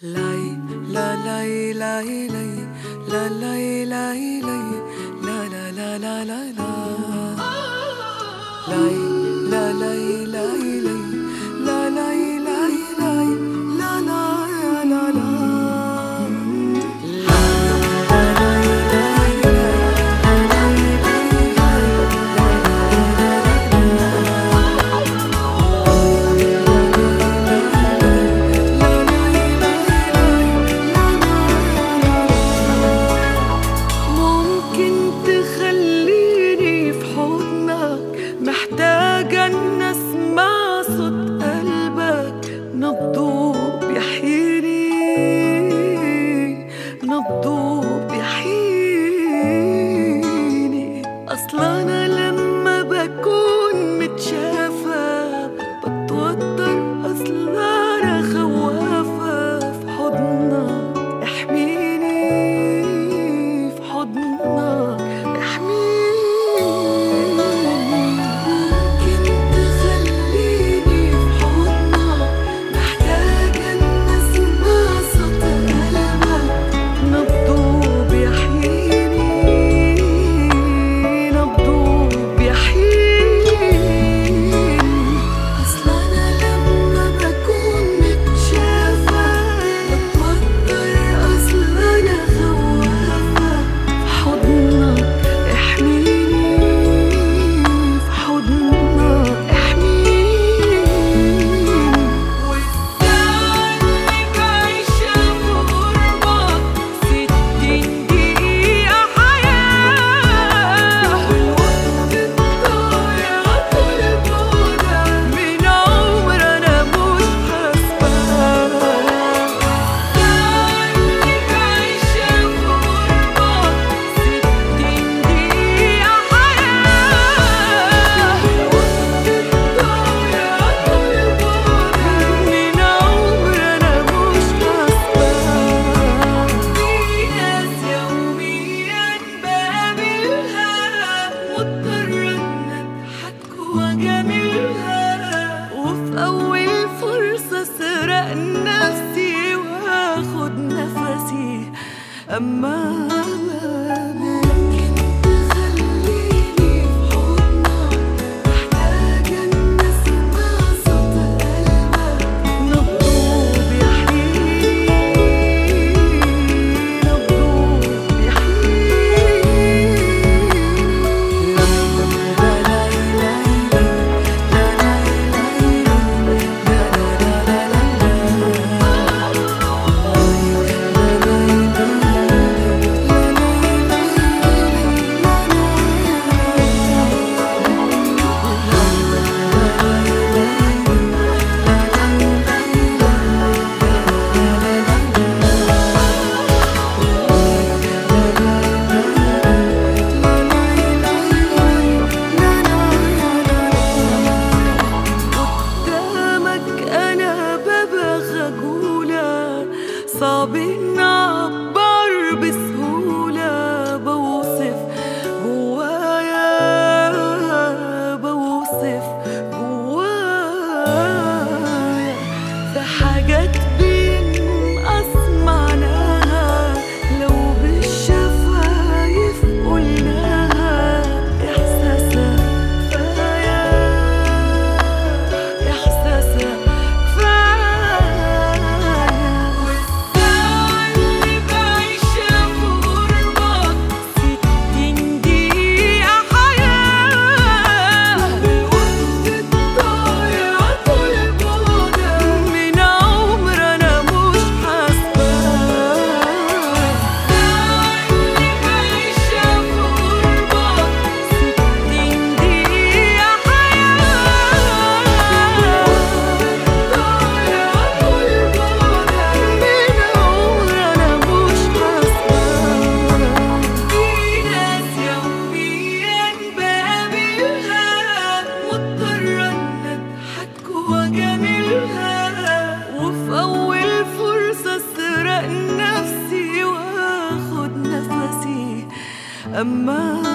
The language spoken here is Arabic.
لاي لا لاي لاي لاي لا لاي لاي لاي لا لا لا لا لا لا لاي لا لاي لاي لاي لا لاي لاي لاي لا لا لا لا محتاجة إن أسمع صوت قلبك نبضه بيحييني نبضه بيحييني أصل أنا لما بكون متشافة بتوتر أصل أنا خوافة في حضنك احميني في حضنك احميني وفي أول فرصة أسرق نفسي وآخد نفسي أما ممكن تخليني في حضنك محتاجة إن أسمع صوت قلبك نبضه بيحييني نبضه صعب نعبر بسهولة بوصف جوايا بوصف جوايا في حاجات بينقص معناها لو بالشفايف قلناها إحساسها كفاية إحساسها وفي أول فرصة أسرق نفسي وآخد نفسي أما